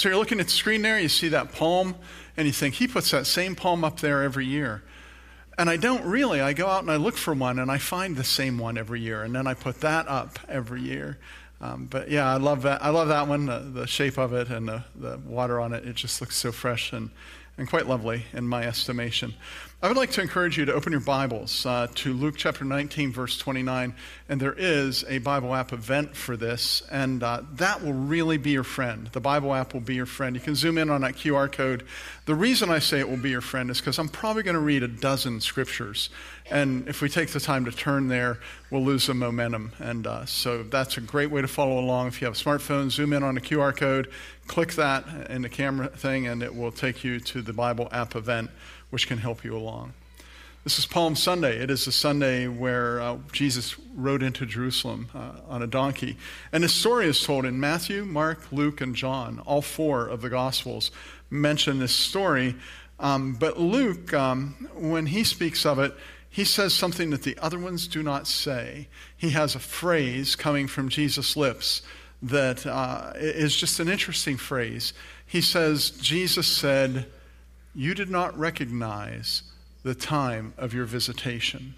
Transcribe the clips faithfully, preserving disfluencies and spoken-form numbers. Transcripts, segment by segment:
So you're looking at the screen there, you see that palm, and you think, he puts that same palm up there every year. And I don't really. I go out and I look for one, and I find the same one every year, and then I put that up every year. Um, but yeah, I love that. I love that one, the, the shape of it and the, the water on it. It just looks so fresh and, and quite lovely in my estimation. I would like to encourage you to open your Bibles uh, to Luke chapter nineteen, verse twenty-nine. And there is a Bible app event for this, and uh, that will really be your friend. The Bible app will be your friend. You can zoom in on that Q R code. The reason I say it will be your friend is because I'm probably going to read a dozen scriptures. And if we take the time to turn there, we'll lose the momentum. And uh, so that's a great way to follow along. If you have a smartphone, zoom in on the Q R code, click that in the camera thing, and it will take you to the Bible app event, which can help you along. This is Palm Sunday. It is the Sunday where uh, Jesus rode into Jerusalem uh, on a donkey. And his story is told in Matthew, Mark, Luke, and John. All four of the Gospels mention this story. Um, but Luke, um, when he speaks of it, he says something that the other ones do not say. He has a phrase coming from Jesus' lips that uh, is just an interesting phrase. He says, Jesus said, "You did not recognize the time of your visitation."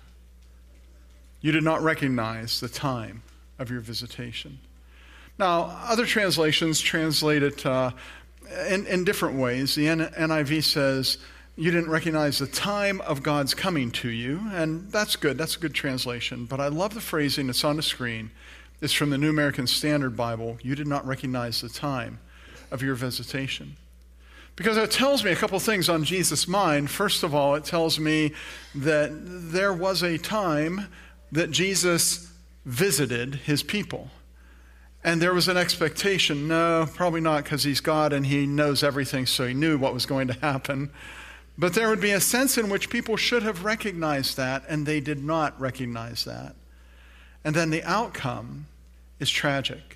You did not recognize the time of your visitation. Now, other translations translate it uh, in, in different ways. The N I V says, "You didn't recognize the time of God's coming to you," and that's good. That's a good translation. But I love the phrasing that's on the screen. It's from the New American Standard Bible. "You did not recognize the time of your visitation." Because it tells me a couple things on Jesus' mind. First of all, it tells me that there was a time that Jesus visited his people. And there was an expectation. No, probably not, because he's God and he knows everything, so he knew what was going to happen. But there would be a sense in which people should have recognized that, and they did not recognize that. And then the outcome is tragic.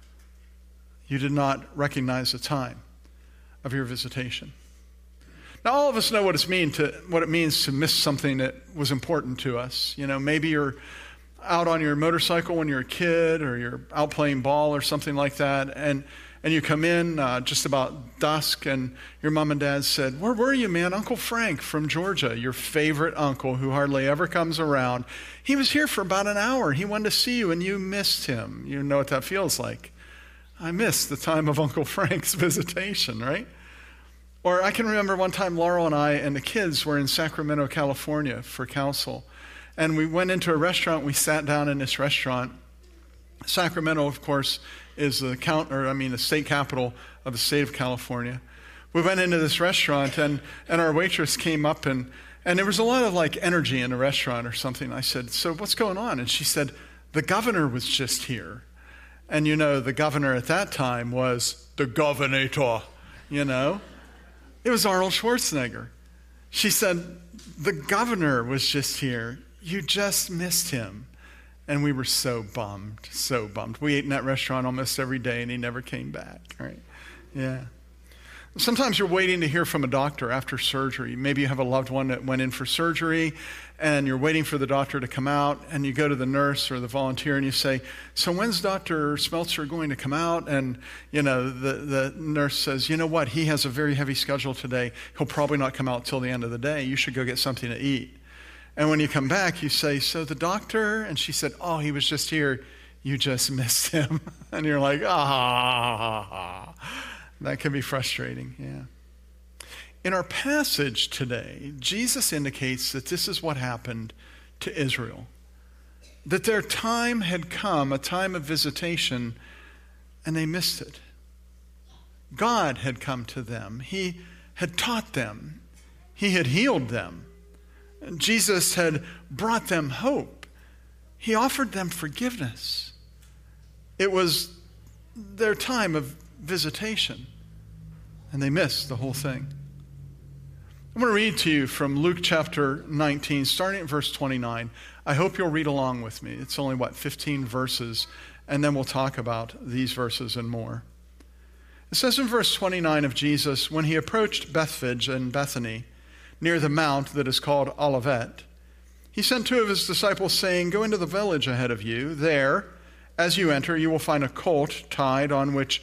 You did not recognize the time of your visitation. Now, all of us know what it's mean to what it means to miss something that was important to us. You know, maybe you're out on your motorcycle when you're a kid, or you're out playing ball or something like that, and and you come in uh, just about dusk, and your mom and dad said, "Where were you, man? Uncle Frank from Georgia, your favorite uncle who hardly ever comes around. He was here for about an hour. He wanted to see you, and you missed him." You know what that feels like. I missed the time of Uncle Frank's visitation, right? Or I can remember one time Laurel and I and the kids were in Sacramento, California for council. And we went into a restaurant. We sat down in this restaurant. Sacramento, of course, is the count, or I mean, the state capital of the state of California. We went into this restaurant, and, and our waitress came up, and, and there was a lot of like energy in the restaurant or something. I said, "So what's going on?" And she said, "The governor was just here." And you know, the governor at that time was the governator, you know. It was Arnold Schwarzenegger. She said, "The governor was just here. You just missed him." And we were so bummed, so bummed. We ate in that restaurant almost every day, and he never came back, right? Yeah. Sometimes you're waiting to hear from a doctor after surgery. Maybe you have a loved one that went in for surgery, and you're waiting for the doctor to come out, and you go to the nurse or the volunteer and you say, "So when's Doctor Smeltzer going to come out?" And, you know, the, the nurse says, "You know what? He has a very heavy schedule today. He'll probably not come out till the end of the day. You should go get something to eat." And when you come back, you say, "So the doctor?" And she said, "Oh, he was just here. You just missed him." And you're like, ah. That can be frustrating, yeah. In our passage today, Jesus indicates that this is what happened to Israel. That their time had come, a time of visitation, and they missed it. God had come to them. He had taught them. He had healed them. Jesus had brought them hope. He offered them forgiveness. It was their time of visitation, and they missed the whole thing. I'm going to read to you from Luke chapter nineteen, starting at verse twenty-nine. I hope you'll read along with me. It's only, what, fifteen verses, and then we'll talk about these verses and more. It says in verse twenty-nine of Jesus, "When he approached Bethphage and Bethany, near the mount that is called Olivet, he sent two of his disciples, saying, 'Go into the village ahead of you. There, as you enter, you will find a colt tied on which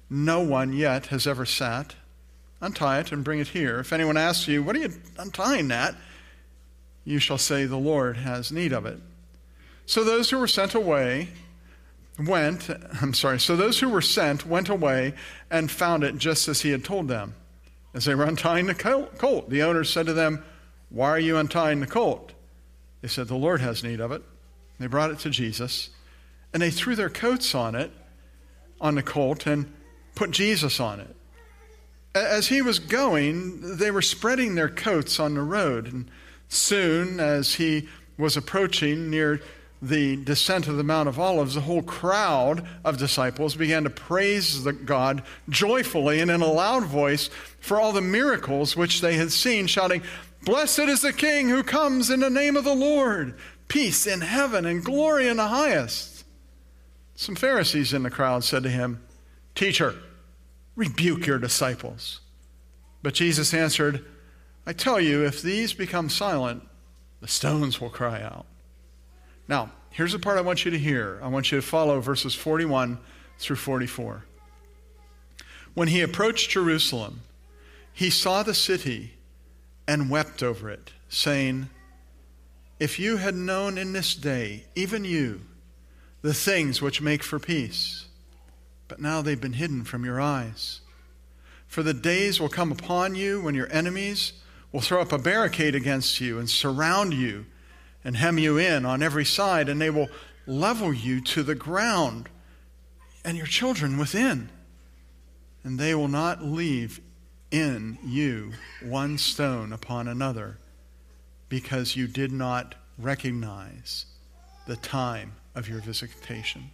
no one yet has ever sat. Untie it and bring it here. If anyone asks you, what are you untying that? You shall say, the Lord has need of it. So those who were sent away went, I'm sorry, so those who were sent went away and found it just as he had told them. As they were untying the colt, the owner said to them, why are you untying the colt? They said, the Lord has need of it. They brought it to Jesus, and they threw their coats on it, on the colt, and put Jesus on it. As he was going, they were spreading their coats on the road. And soon, as he was approaching near the descent of the Mount of Olives, the whole crowd of disciples began to praise the God joyfully and in a loud voice for all the miracles which they had seen, shouting, blessed is the King who comes in the name of the Lord. Peace in heaven and glory in the highest. Some Pharisees in the crowd said to him, Teacher, rebuke your disciples. But Jesus answered, I tell you, if these become silent, the stones will cry out. Now, here's the part I want you to hear. I want you to follow verses forty-one through forty-four. When he approached Jerusalem, he saw the city and wept over it, saying, if you had known in this day, even you, the things which make for peace, but now they've been hidden from your eyes. For the days will come upon you when your enemies will throw up a barricade against you and surround you and hem you in on every side, and they will level you to the ground and your children within. And they will not leave in you one stone upon another, because you did not recognize the time of your visitation.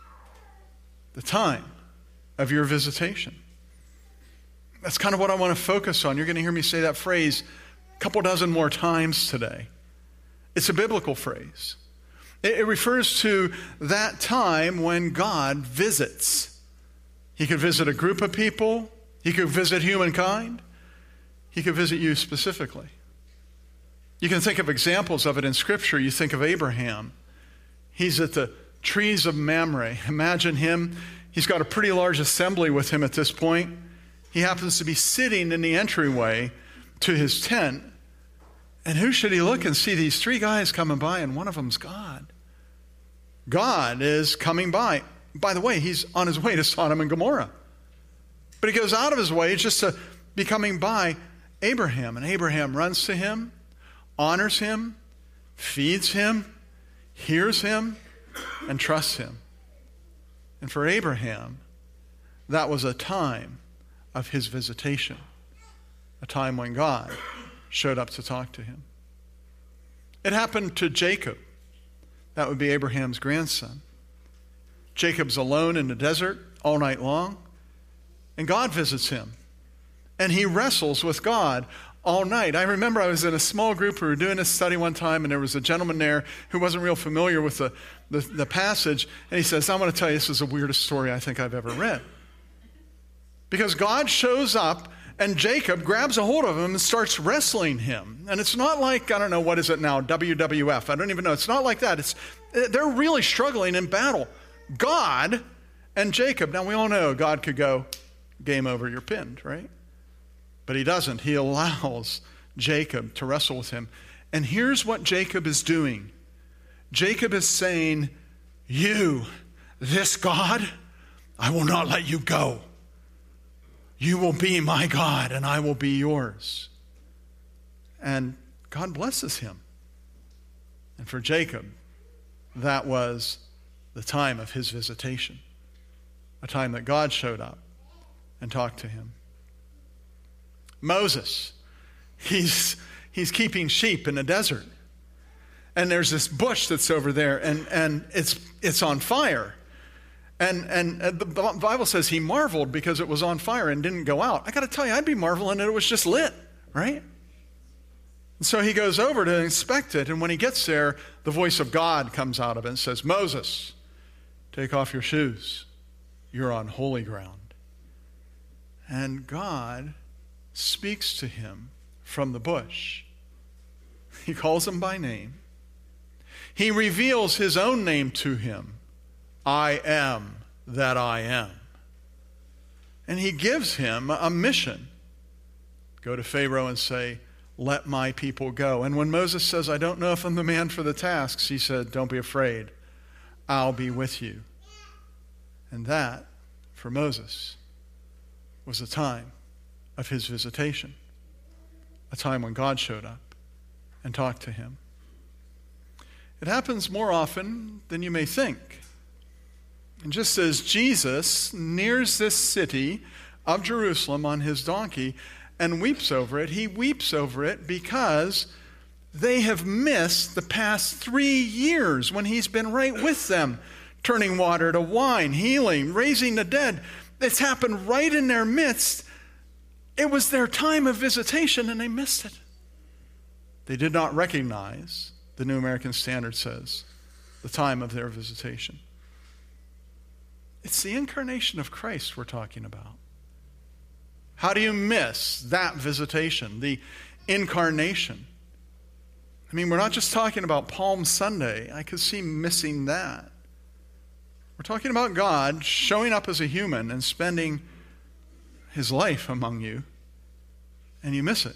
The time of your visitation. That's kind of what I want to focus on. You're going to hear me say that phrase a couple dozen more times today. It's a biblical phrase. It refers to that time when God visits. He could visit a group of people. He could visit humankind. He could visit you specifically. You can think of examples of it in Scripture. You think of Abraham. He's at the trees of Mamre. Imagine him. He's got a pretty large assembly with him at this point. He happens to be sitting in the entryway to his tent. And who should he look and see these three guys coming by, and one of them's God. God is coming by. By the way, he's on his way to Sodom and Gomorrah. But he goes out of his way just to be coming by Abraham. And Abraham runs to him, honors him, feeds him, hears him, and trusts him. And for Abraham, that was a time of his visitation, a time when God showed up to talk to him. It happened to Jacob. That would be Abraham's grandson. Jacob's alone in the desert all night long, and God visits him. And he wrestles with God all night. I remember I was in a small group. We were doing a study one time, and there was a gentleman there who wasn't real familiar with the, the, the passage. And he says, I'm going to tell you, this is the weirdest story I think I've ever read. Because God shows up, and Jacob grabs a hold of him and starts wrestling him. And it's not like, I don't know, what is it now, W W F? I don't even know. It's not like that. It's they're really struggling in battle. God and Jacob. Now, we all know God could go, game over, you're pinned, right? But he doesn't. He allows Jacob to wrestle with him. And here's what Jacob is doing. Jacob is saying, you, this God, I will not let you go. You will be my God, and I will be yours. And God blesses him. And for Jacob, that was the time of his visitation, a time that God showed up and talked to him. Moses, he's, he's keeping sheep in the desert. And there's this bush that's over there, and, and it's, it's on fire. And, and the Bible says he marveled because it was on fire and didn't go out. I got to tell you, I'd be marveling that it was just lit, right? And so he goes over to inspect it, and when he gets there, the voice of God comes out of it and says, Moses, take off your shoes. You're on holy ground. And God speaks to him from the bush. He calls him by name. He reveals his own name to him. I am that I am. And he gives him a mission. Go to Pharaoh and say, let my people go. And when Moses says, I don't know if I'm the man for the tasks, he said, don't be afraid. I'll be with you. And that, for Moses, was a time of his visitation. A time when God showed up and talked to him. It happens more often than you may think. And just as Jesus nears this city of Jerusalem on his donkey and weeps over it, he weeps over it because they have missed the past three years when he's been right with them, turning water to wine, healing, raising the dead. It's happened right in their midst. It was their time of visitation and they missed it. They did not recognize, the New American Standard says, the time of their visitation. It's the incarnation of Christ we're talking about. How do you miss that visitation, the incarnation? I mean, we're not just talking about Palm Sunday. I could see missing that. We're talking about God showing up as a human and spending his life among you, and you miss it.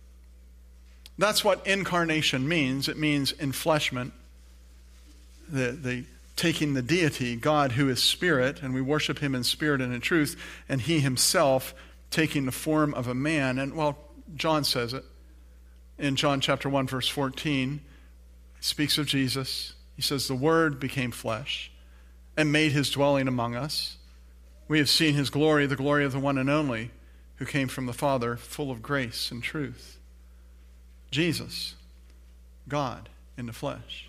That's what incarnation means. It means enfleshment, the, the taking the deity, God who is spirit, and we worship him in spirit and in truth, and he himself taking the form of a man. And, well, John says it. In John chapter one, verse fourteen, he speaks of Jesus. He says, the Word became flesh and made his dwelling among us. We have seen his glory, the glory of the one and only, who came from the Father, full of grace and truth. Jesus, God in the flesh.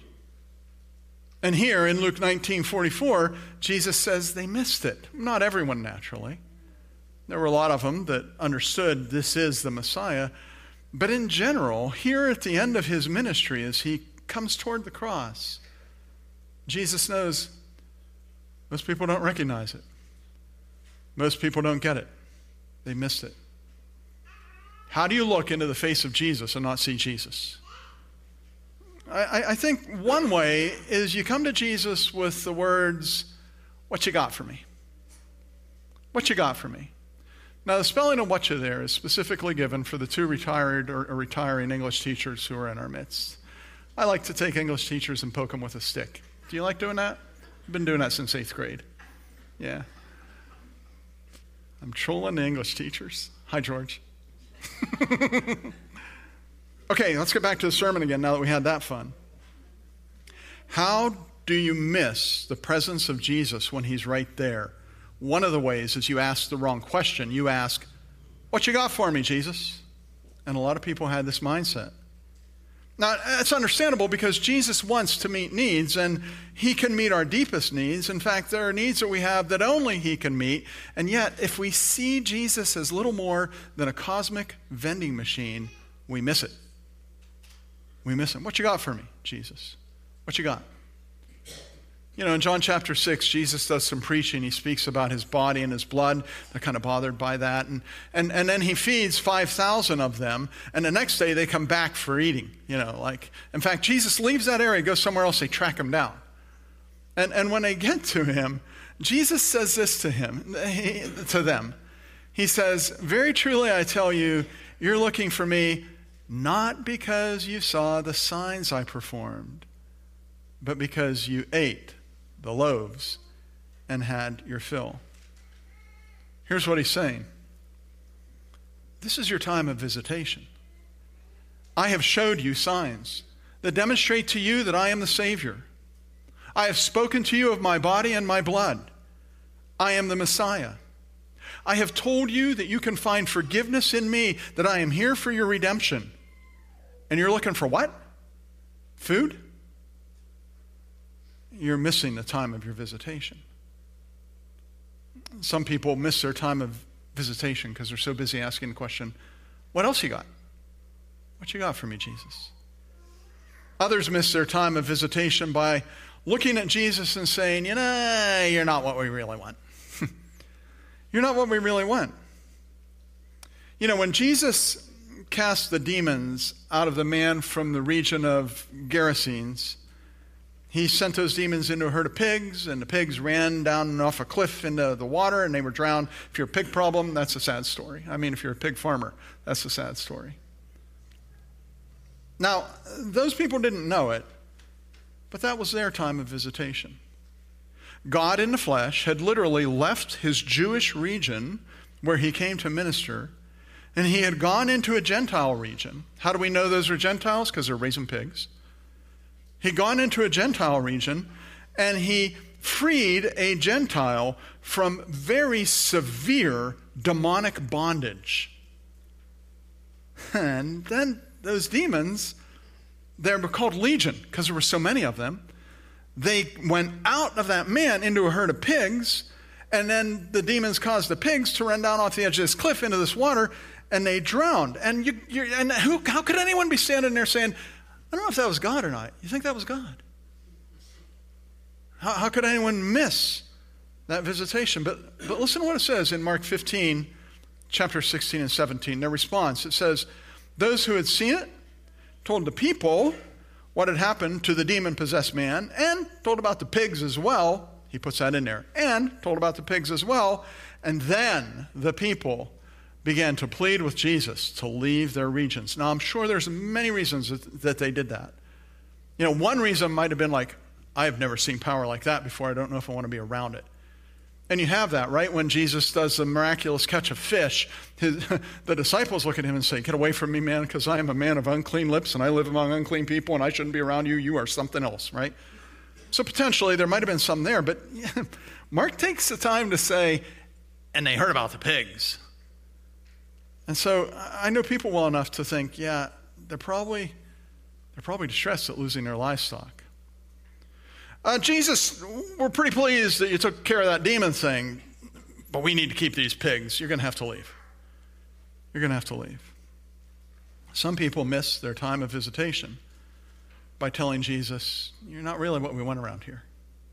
And here in Luke nineteen forty-four, Jesus says they missed it. Not everyone, naturally. There were a lot of them that understood this is the Messiah. But in general, here at the end of his ministry, as he comes toward the cross, Jesus knows most people don't recognize it. Most people don't get it. They missed it. How do you look into the face of Jesus and not see Jesus? I, I think one way is you come to Jesus with the words, what you got for me? What you got for me? Now, the spelling of what you there is specifically given for the two retired or, or retiring English teachers who are in our midst. I like to take English teachers and poke them with a stick. Do you like doing that? I've been doing that since eighth grade. Yeah. I'm trolling the English teachers. Hi, George. Okay, let's get back to the sermon again now that we had that fun. How do you miss the presence of Jesus when he's right there? One of the ways is you ask the wrong question. You ask, what you got for me, Jesus? And a lot of people had this mindset. Now, it's understandable because Jesus wants to meet needs, and he can meet our deepest needs. In fact, there are needs that we have that only he can meet. And yet, if we see Jesus as little more than a cosmic vending machine, we miss it. We miss him. What you got for me, Jesus? What you got? You know, in John chapter six, Jesus does some preaching. He speaks about his body and his blood. They're kind of bothered by that. And, and, and then he feeds five thousand of them. And the next day they come back for eating. You know, like, in fact, Jesus leaves that area, goes somewhere else. They track him down. And, and when they get to him, Jesus says this to him, to them. He says, very truly I tell you, you're looking for me not because you saw the signs I performed, but because you ate the loaves and had your fill. Here's what he's saying. This is your time of visitation. I have showed you signs that demonstrate to you that I am the Savior. I have spoken to you of my body and my blood. I am the Messiah. I have told you that you can find forgiveness in me, that I am here for your redemption. And you're looking for what? Food? You're missing the time of your visitation. Some people miss their time of visitation because they're so busy asking the question, what else you got? What you got for me, Jesus? Others miss their time of visitation by looking at Jesus and saying, you know, you're not what we really want. You're not what we really want. You know, when Jesus cast the demons out of the man from the region of Gerasenes, he sent those demons into a herd of pigs, and the pigs ran down off a cliff into the water, and they were drowned. If you're a pig problem, that's a sad story. I mean, if you're a pig farmer, that's a sad story. Now, those people didn't know it, but that was their time of visitation. God in the flesh had literally left his Jewish region where he came to minister, and he had gone into a Gentile region. How do we know those are Gentiles? Because they're raising pigs. He'd gone into a Gentile region, and he freed a Gentile from very severe demonic bondage. And then those demons, they were called legion because there were so many of them. They went out of that man into a herd of pigs, and then the demons caused the pigs to run down off the edge of this cliff into this water, and they drowned. And you, you're, and who, how could anyone be standing there saying, I don't know if that was God or not. You think that was God? How, how could anyone miss that visitation? But, but listen to what it says in Mark fifteen, chapter sixteen and seventeen. Their response, it says, those who had seen it told the people what had happened to the demon-possessed man, and told about the pigs as well. He puts that in there. And told about the pigs as well. And then the people began to plead with Jesus to leave their regions. Now, I'm sure there's many reasons that, that they did that. You know, one reason might have been like, I've never seen power like that before. I don't know if I want to be around it. And you have that, right? When Jesus does the miraculous catch of fish, his, the disciples look at him and say, get away from me, man, because I am a man of unclean lips, and I live among unclean people, and I shouldn't be around you. You are something else, right? So potentially there might have been some there, but Mark takes the time to say, and they heard about the pigs. And so I know people well enough to think, yeah, they're probably they're probably distressed at losing their livestock. Uh, Jesus, we're pretty pleased that you took care of that demon thing, but we need to keep these pigs. You're going to have to leave. You're going to have to leave. Some people miss their time of visitation by telling Jesus, you're not really what we want around here.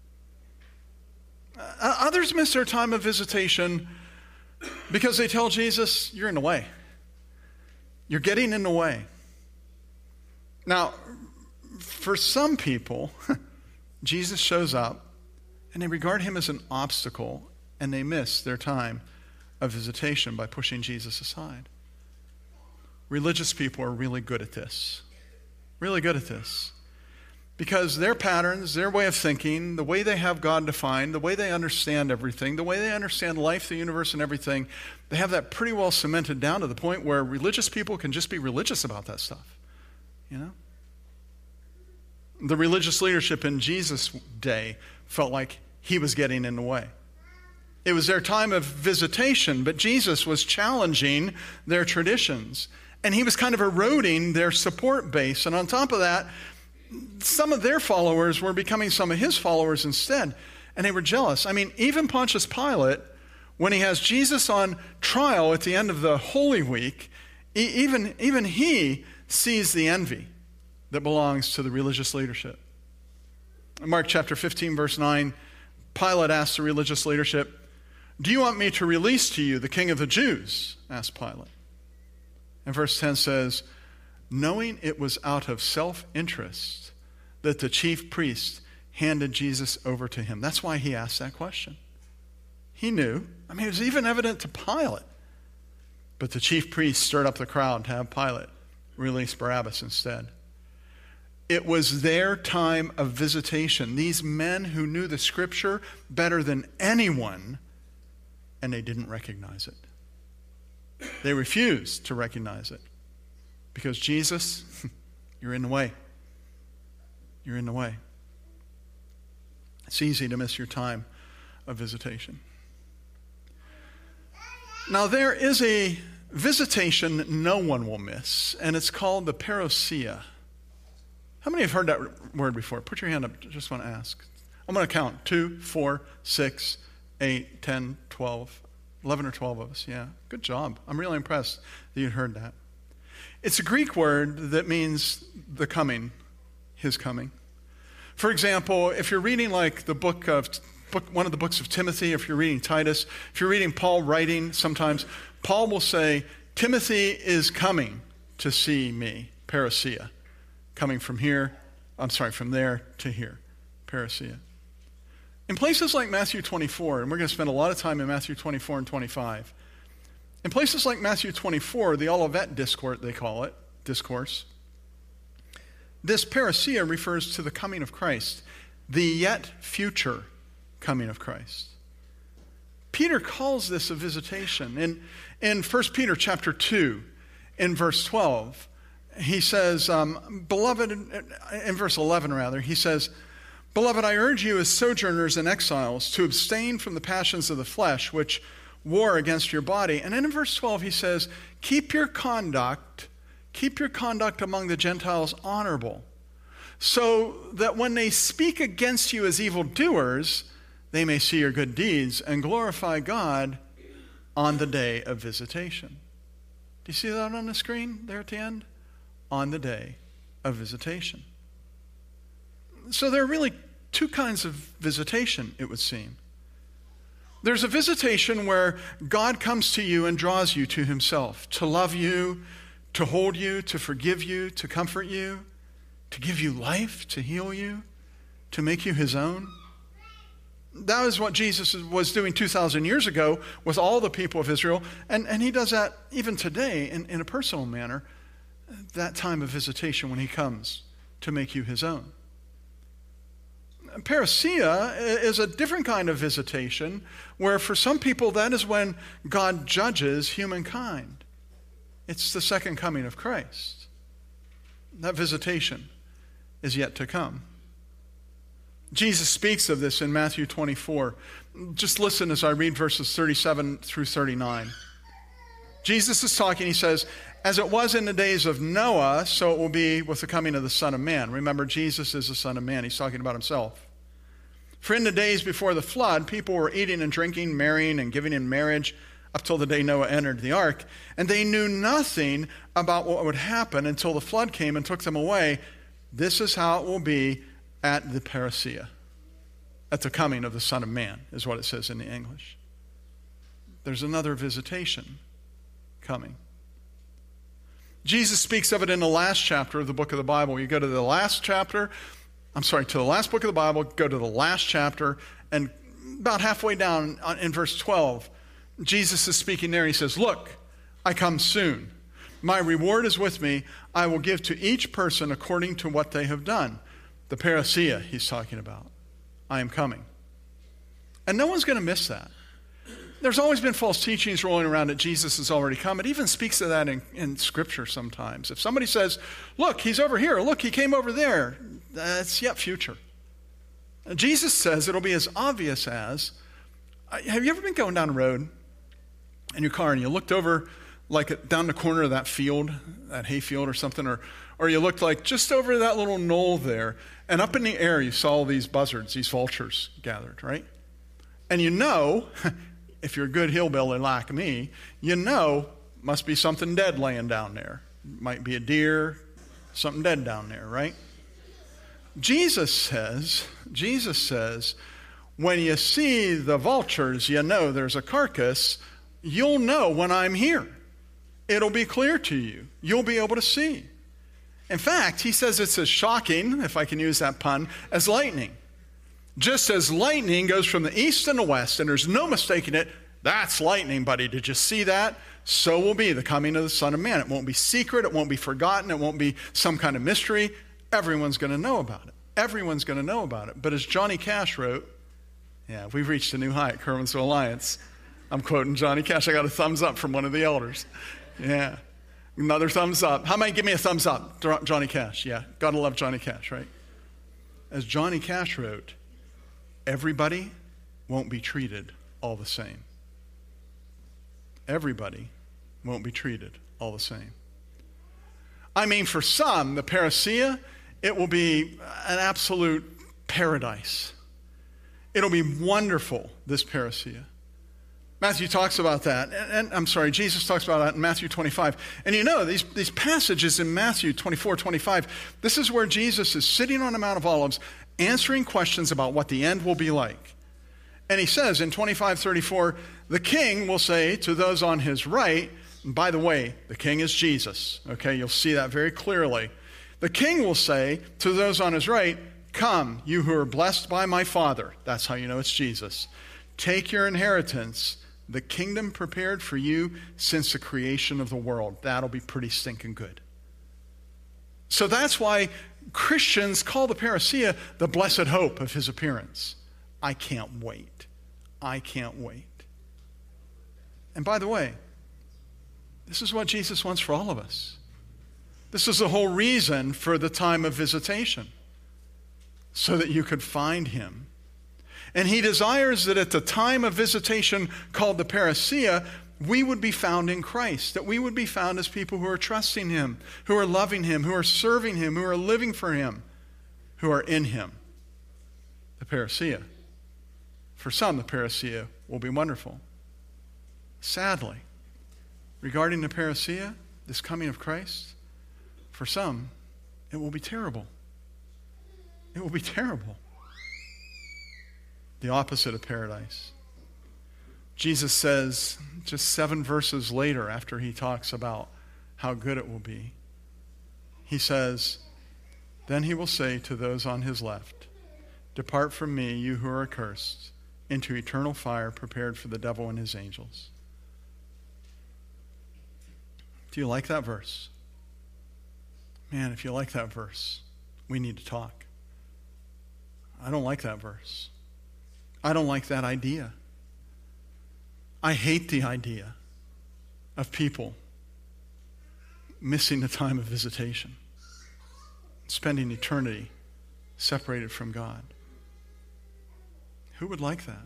Uh, others miss their time of visitation because they tell Jesus, you're in the way. You're getting in the way. Now, for some people, Jesus shows up and they regard him as an obstacle, and they miss their time of visitation by pushing Jesus aside. Religious people are really good at this. Really good at this. Because their patterns, their way of thinking, the way they have God defined, the way they understand everything, the way they understand life, the universe, and everything, they have that pretty well cemented down to the point where religious people can just be religious about that stuff. You know? The religious leadership in Jesus' day felt like he was getting in the way. It was their time of visitation, but Jesus was challenging their traditions. And he was kind of eroding their support base. And on top of that, some of their followers were becoming some of his followers instead. And they were jealous. I mean, even Pontius Pilate, when he has Jesus on trial at the end of the Holy Week, even, even he sees the envy that belongs to the religious leadership. In Mark chapter fifteen, verse nine, Pilate asks the religious leadership, do you want me to release to you the king of the Jews? Asked Pilate. And verse ten says, knowing it was out of self-interest that the chief priest handed Jesus over to him. That's why he asked that question. He knew. I mean, it was even evident to Pilate. But the chief priest stirred up the crowd to have Pilate release Barabbas instead. It was their time of visitation. These men who knew the scripture better than anyone, and they didn't recognize it. They refused to recognize it. Because Jesus, you're in the way. You're in the way. It's easy to miss your time of visitation. Now, there is a visitation no one will miss, and it's called the parousia. How many have heard that word before? Put your hand up. Just want to ask. I'm going to count. Two, four, six, eight, ten, twelve. eleven or twelve of us. Yeah. Good job. I'm really impressed that you heard that. It's a Greek word that means the coming, his coming. For example, if you're reading like the book of book, one of the books of Timothy, if you're reading Titus, if you're reading Paul writing, sometimes Paul will say, Timothy is coming to see me, parousia, coming from here, I'm sorry, from there to here. parousia. In places like Matthew twenty-four, and we're going to spend a lot of time in Matthew twenty-four and twenty-five, in places like Matthew twenty-four, the Olivet Discourse, they call it, discourse, this parousia refers to the coming of Christ, the yet future coming of Christ. Peter calls this a visitation. In, in First Peter chapter two, in verse twelve, he says, um, beloved, in verse eleven rather, he says, beloved, I urge you as sojourners and exiles to abstain from the passions of the flesh, which war against your body. And then in verse twelve, he says, keep your conduct, keep your conduct among the Gentiles honorable, so that when they speak against you as evildoers, they may see your good deeds and glorify God on the day of visitation. Do you see that on the screen there at the end? On the day of visitation. So there are really two kinds of visitation, it would seem. There's a visitation where God comes to you and draws you to himself, to love you, to hold you, to forgive you, to comfort you, to give you life, to heal you, to make you his own. That is what Jesus was doing two thousand years ago with all the people of Israel, and, and he does that even today in, in a personal manner, that time of visitation when he comes to make you his own. Parousia is a different kind of visitation where for some people that is when God judges humankind. It's the second coming of Christ. That visitation is yet to come. Jesus speaks of this in Matthew twenty-four. Just listen as I read verses thirty-seven through thirty-nine. Jesus is talking, he says, as it was in the days of Noah, so it will be with the coming of the Son of Man. Remember, Jesus is the Son of Man. He's talking about himself. For in the days before the flood, people were eating and drinking, marrying and giving in marriage up till the day Noah entered the ark. And they knew nothing about what would happen until the flood came and took them away. This is how it will be at the parousia, at the coming of the Son of Man, is what it says in the English. There's another visitation coming. Jesus speaks of it in the last chapter of the book of the Bible. You go to the last chapter, I'm sorry, to the last book of the Bible, go to the last chapter, and about halfway down in verse twelve, Jesus is speaking there. He says, look, I come soon. My reward is with me. I will give to each person according to what they have done. The parousia he's talking about. I am coming. And no one's going to miss that. There's always been false teachings rolling around that Jesus has already come. It even speaks of that in, in Scripture sometimes. If somebody says, look, he's over here. Look, he came over there. That's yet future. And Jesus says it'll be as obvious as, have you ever been going down the road in your car and you looked over like down the corner of that field, that hay field or something, or or you looked like just over that little knoll there, and up in the air you saw all these buzzards, these vultures gathered, right? And you know, if you're a good hillbilly like me, you know must be something dead laying down there. Might be a deer, something dead down there, right? Jesus says, Jesus says, when you see the vultures, you know there's a carcass, you'll know when I'm here. It'll be clear to you. You'll be able to see. In fact, he says it's as shocking, if I can use that pun, as lightning. Just as lightning goes from the east and the west, and there's no mistaking it, that's lightning, buddy. Did you see that? So will be the coming of the Son of Man. It won't be secret. It won't be forgotten. It won't be some kind of mystery. Everyone's going to know about it. Everyone's going to know about it. But as Johnny Cash wrote, yeah, we've reached a new height, Kerwinsville Alliance. I'm quoting Johnny Cash. I got a thumbs up from one of the elders. Yeah. Another thumbs up. How many give me a thumbs up? Johnny Cash. Yeah. Gotta love Johnny Cash, right? As Johnny Cash wrote, everybody won't be treated all the same. Everybody won't be treated all the same. I mean, for some, the parousia, it will be an absolute paradise. It'll be wonderful, this parousia. Matthew talks about that, and, and I'm sorry, Jesus talks about that in Matthew twenty-five. And you know, these, these passages in Matthew twenty-four, twenty-five, this is where Jesus is sitting on the Mount of Olives, answering questions about what the end will be like. And he says in twenty-five thirty-four, the king will say to those on his right, and by the way, the king is Jesus. Okay, you'll see that very clearly. The king will say to those on his right, Come, you who are blessed by my Father. That's how you know it's Jesus. Take your inheritance, the kingdom prepared for you since the creation of the world. That'll be pretty stinking good. So that's why Christians call the parousia the blessed hope of his appearance. I can't wait. I can't wait. And by the way, this is what Jesus wants for all of us. This is the whole reason for the time of visitation, so that you could find him. And he desires that at the time of visitation called the parousia, we would be found in Christ, that we would be found as people who are trusting him, who are loving him, who are serving him, who are living for him, who are in him. The parousia. For some, the parousia will be wonderful. Sadly, regarding the parousia, this coming of Christ, for some, it will be terrible. It will be terrible. The opposite of paradise. Jesus says, just seven verses later, after he talks about how good it will be, he says, then he will say to those on his left, depart from me, you who are accursed, into eternal fire prepared for the devil and his angels. Do you like that verse? Man, if you like that verse, we need to talk. I don't like that verse. I don't like that idea. I hate the idea of people missing the time of visitation, spending eternity separated from God. Who would like that?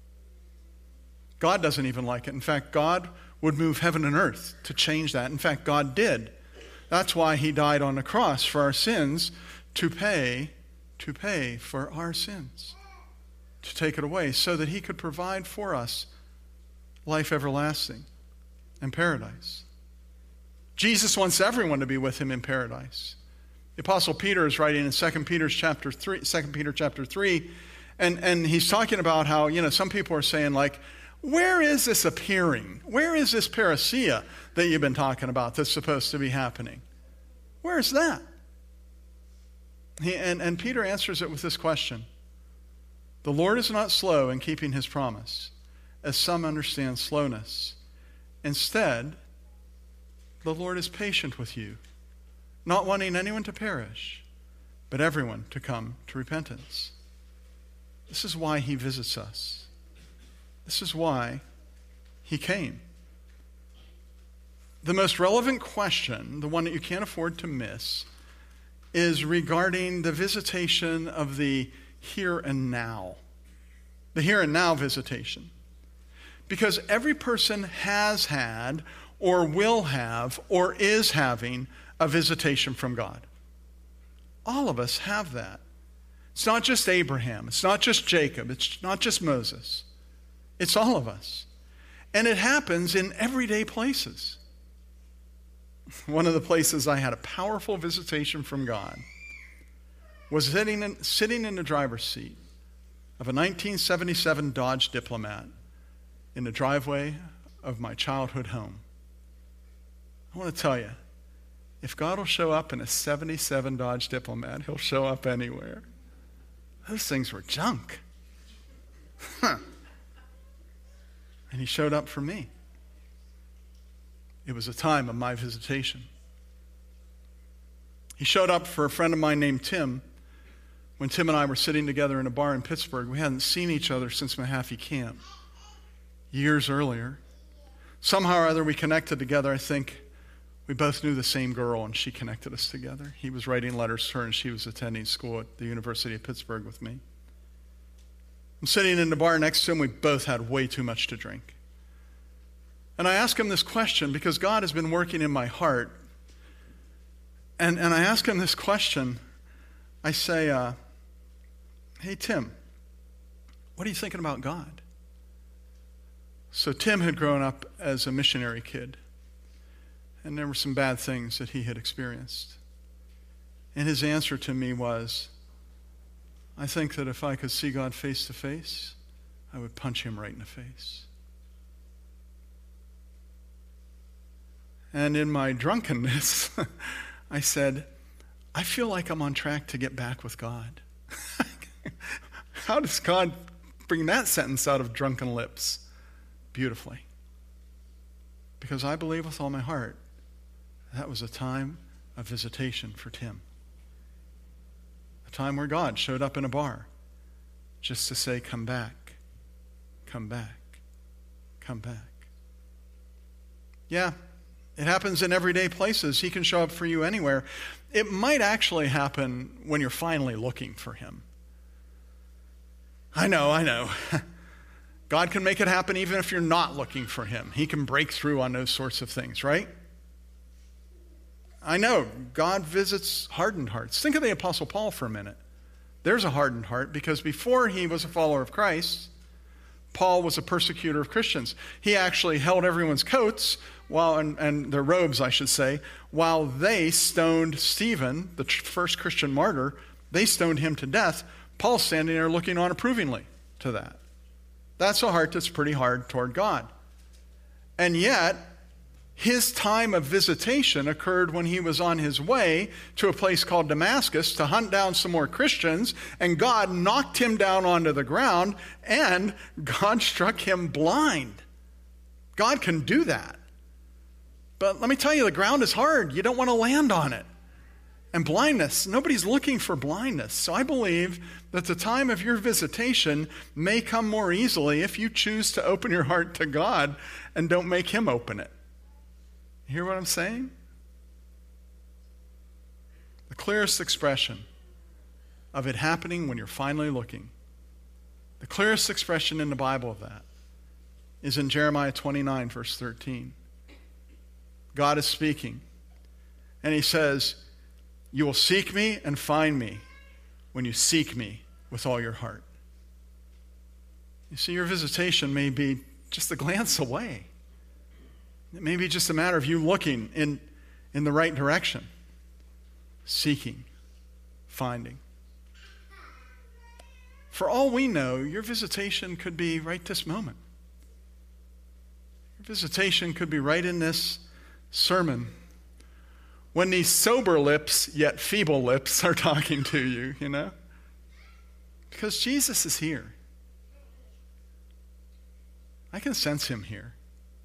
God doesn't even like it. In fact, God would move heaven and earth to change that. In fact, God did. That's why he died on the cross for our sins, to pay, to pay for our sins, to take it away, so that he could provide for us life everlasting and paradise. Jesus wants everyone to be with him in paradise. The Apostle Peter is writing in Second Peter chapter three, Second Peter chapter three, and, and he's talking about how, you know, some people are saying, like, where is this appearing? Where is this parousia that you've been talking about that's supposed to be happening? Where is that? He, and, and Peter answers it with this question. The Lord is not slow in keeping his promise, as some understand slowness. Instead, the Lord is patient with you, not wanting anyone to perish, but everyone to come to repentance. This is why he visits us. This is why he came. The most relevant question, the one that you can't afford to miss, is regarding the visitation of the here and now. The here and now visitation. Because every person has had, or will have, or is having a visitation from God. All of us have that. It's not just Abraham. It's not just Jacob. It's not just Moses. It's all of us. And it happens in everyday places. One of the places I had a powerful visitation from God was sitting in, sitting in the driver's seat of a nineteen seventy-seven Dodge Diplomat in the driveway of my childhood home. I want to tell you, if God will show up in a seventy-seven Dodge Diplomat, he'll show up anywhere. Those things were junk. Huh. And he showed up for me. It was a time of my visitation. He showed up for a friend of mine named Tim. When Tim and I were sitting together in a bar in Pittsburgh, we hadn't seen each other since Mahaffey Camp, years earlier. Somehow or other we connected together. I think we both knew the same girl, and she connected us together. He was writing letters to her, and she was attending school at the University of Pittsburgh with me. I'm sitting in the bar next to him. We both had way too much to drink. And I ask him this question because God has been working in my heart. And, and I ask him this question. I say, uh, hey, Tim, what are you thinking about God? So Tim had grown up as a missionary kid. And there were some bad things that he had experienced. And his answer to me was, I think that if I could see God face to face, I would punch him right in the face. And in my drunkenness, I said, I feel like I'm on track to get back with God. How does God bring that sentence out of drunken lips? Beautifully. Because I believe with all my heart that was a time of visitation for Tim. A time where God showed up in a bar just to say, come back, come back, come back. Yeah, it happens in everyday places. He can show up for you anywhere. It might actually happen when you're finally looking for him. I know, I know. God can make it happen even if you're not looking for him. He can break through on those sorts of things, right? I know. God visits hardened hearts. Think of the Apostle Paul for a minute. There's a hardened heart because before he was a follower of Christ, Paul was a persecutor of Christians. He actually held everyone's coats, while and, and their robes, I should say, while they stoned Stephen, the first Christian martyr. They stoned him to death. Paul's standing there looking on approvingly to that. That's a heart that's pretty hard toward God. And yet, his time of visitation occurred when he was on his way to a place called Damascus to hunt down some more Christians, and God knocked him down onto the ground, and God struck him blind. God can do that. But let me tell you, the ground is hard. You don't want to land on it. And blindness, nobody's looking for blindness. So I believe that the time of your visitation may come more easily if you choose to open your heart to God and don't make him open it. You hear what I'm saying? The clearest expression of it happening when you're finally looking, the clearest expression in the Bible of that is in Jeremiah twenty-nine, verse thirteen. God is speaking, and he says, "You will seek me and find me when you seek me with all your heart." You see, your visitation may be just a glance away. It may be just a matter of you looking in, in the right direction, seeking, finding. For all we know, your visitation could be right this moment. Your visitation could be right in this sermon, when these sober lips, yet feeble lips, are talking to you, you know? Because Jesus is here. I can sense him here.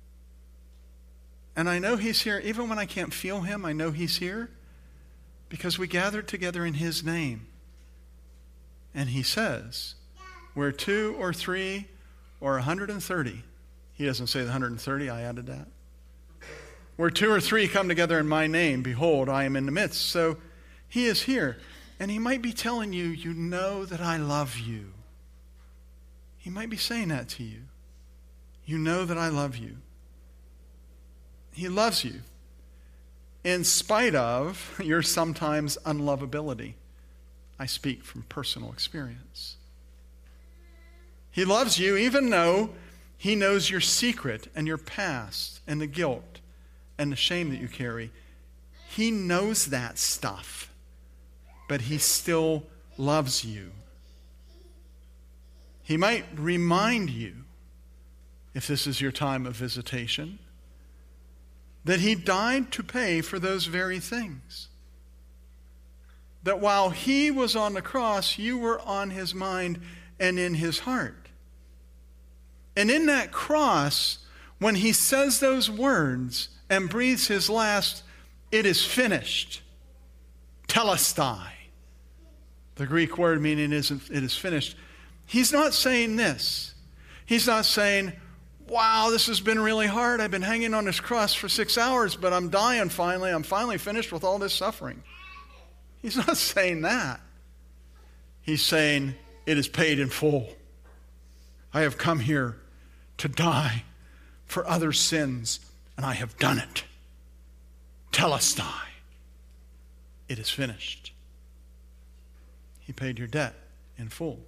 And I know he's here, even when I can't feel him, I know he's here, because we gathered together in his name. And he says, where two or three or one hundred thirty, he doesn't say the one hundred thirty, I added that. Where two or three come together in my name, behold, I am in the midst. So he is here. And he might be telling you, you know that I love you. He might be saying that to you. You know that I love you. He loves you in spite of your sometimes unlovability. I speak from personal experience. He loves you even though he knows your secret and your past and the guilt and the shame that you carry. He knows that stuff, but he still loves you. He might remind you, if this is your time of visitation, that he died to pay for those very things. That while he was on the cross, you were on his mind and in his heart. And in that cross, when he says those words and breathes his last, "It is finished," telestai, the Greek word meaning it is finished, he's not saying this. He's not saying, wow, this has been really hard. I've been hanging on this cross for six hours, but I'm dying finally. I'm finally finished with all this suffering. He's not saying that. He's saying, it is paid in full. I have come here to die for other sins, and I have done it. Telestai. It is finished. He paid your debt in full.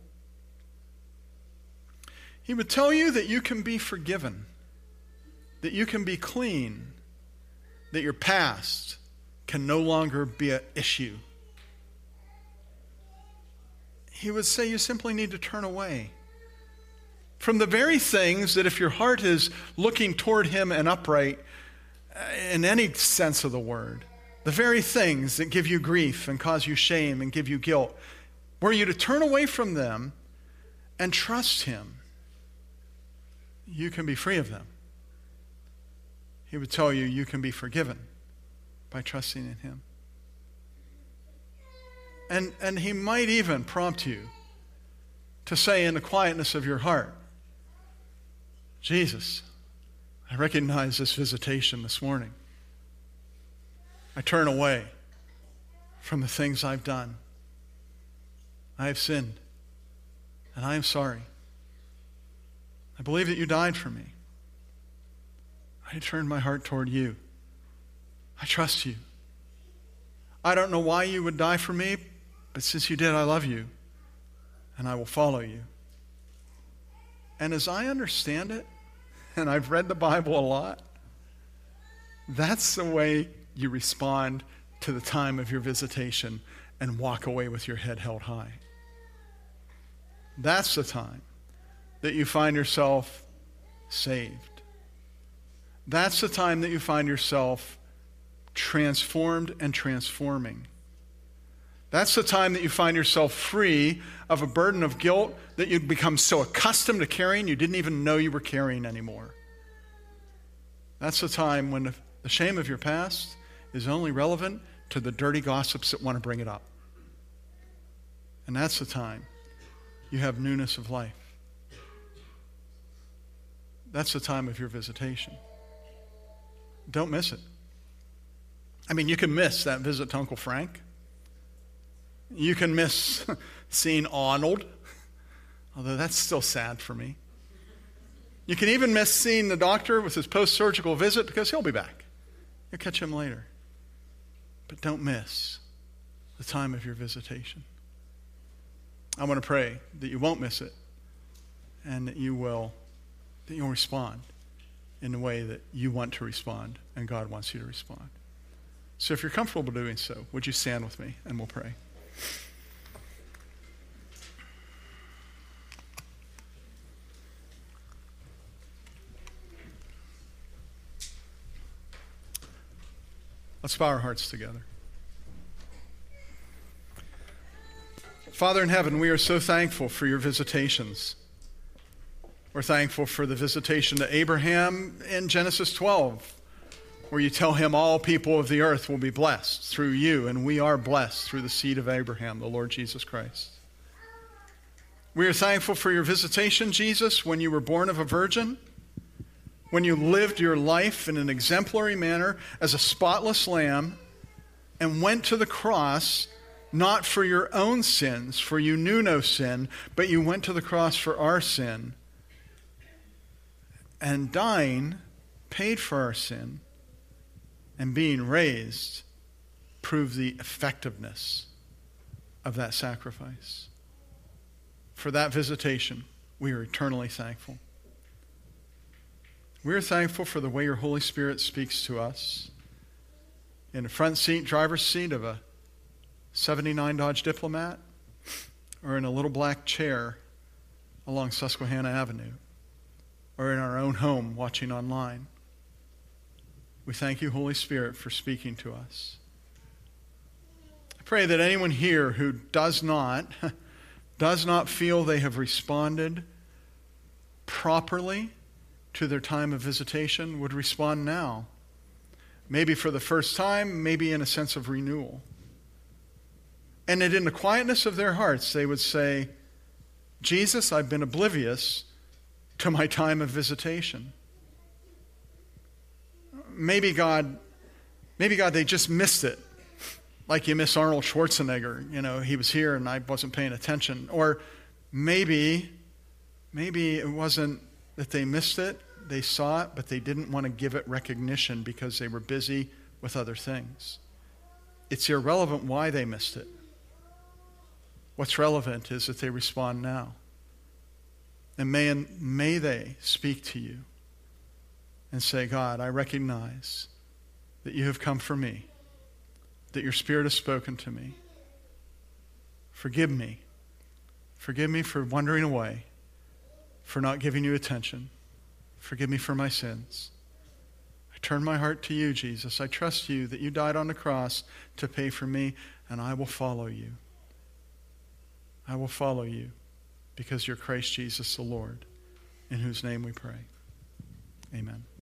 He would tell you that you can be forgiven, that you can be clean, that your past can no longer be an issue. He would say you simply need to turn away from the very things that, if your heart is looking toward him and upright, in any sense of the word, the very things that give you grief and cause you shame and give you guilt, were you to turn away from them and trust him, you can be free of them. He would tell you you can be forgiven by trusting in him. And, and he might even prompt you to say in the quietness of your heart, Jesus, I recognize this visitation this morning. I turn away from the things I've done. I have sinned, and I am sorry. I believe that you died for me. I turn my heart toward you. I trust you. I don't know why you would die for me, but since you did, I love you, and I will follow you. And as I understand it, and I've read the Bible a lot, that's the way you respond to the time of your visitation and walk away with your head held high. That's the time that you find yourself saved. That's the time that you find yourself transformed and transforming. That's the time that you find yourself free of a burden of guilt that you'd become so accustomed to carrying you didn't even know you were carrying anymore. That's the time when the shame of your past is only relevant to the dirty gossips that want to bring it up. And that's the time you have newness of life. That's the time of your visitation. Don't miss it. I mean, you can miss that visit to Uncle Frank. You can miss seeing Arnold, although that's still sad for me. You can even miss seeing the doctor with his post-surgical visit because he'll be back. You'll catch him later. But don't miss the time of your visitation. I want to pray that you won't miss it and that you will, that you'll respond in the way that you want to respond and God wants you to respond. So if you're comfortable doing so, would you stand with me and we'll pray. Let's bow our hearts together. Father in heaven, we are so thankful for your visitations. We're thankful for the visitation to Abraham in Genesis twelve, where you tell him all people of the earth will be blessed through you, and we are blessed through the seed of Abraham, the Lord Jesus Christ. We are thankful for your visitation, Jesus, when you were born of a virgin, when you lived your life in an exemplary manner as a spotless lamb and went to the cross not for your own sins, for you knew no sin, but you went to the cross for our sin. And dying paid for our sin, and being raised proved the effectiveness of that sacrifice. For that visitation, we are eternally thankful. We are thankful for the way your Holy Spirit speaks to us in the front seat, driver's seat of a seventy-nine Dodge Diplomat, or in a little black chair along Susquehanna Avenue, or in our own home watching online. We thank you, Holy Spirit, for speaking to us. I pray that anyone here who does not, does not feel they have responded properly to their time of visitation would respond now. Maybe for the first time, maybe in a sense of renewal. And that in the quietness of their hearts, they would say, Jesus, I've been oblivious to my time of visitation. Maybe God, maybe God, they just missed it. Like you miss Arnold Schwarzenegger. You know, he was here and I wasn't paying attention. Or maybe, maybe it wasn't that they missed it. They saw it, but they didn't want to give it recognition because they were busy with other things. It's irrelevant why they missed it. What's relevant is that they respond now. And may, may they speak to you and say, God, I recognize that you have come for me, that your Spirit has spoken to me. Forgive me. Forgive me for wandering away, for not giving you attention. Forgive me for my sins. I turn my heart to you, Jesus. I trust you that you died on the cross to pay for me, and I will follow you. I will follow you because you're Christ Jesus the Lord, in whose name we pray. Amen.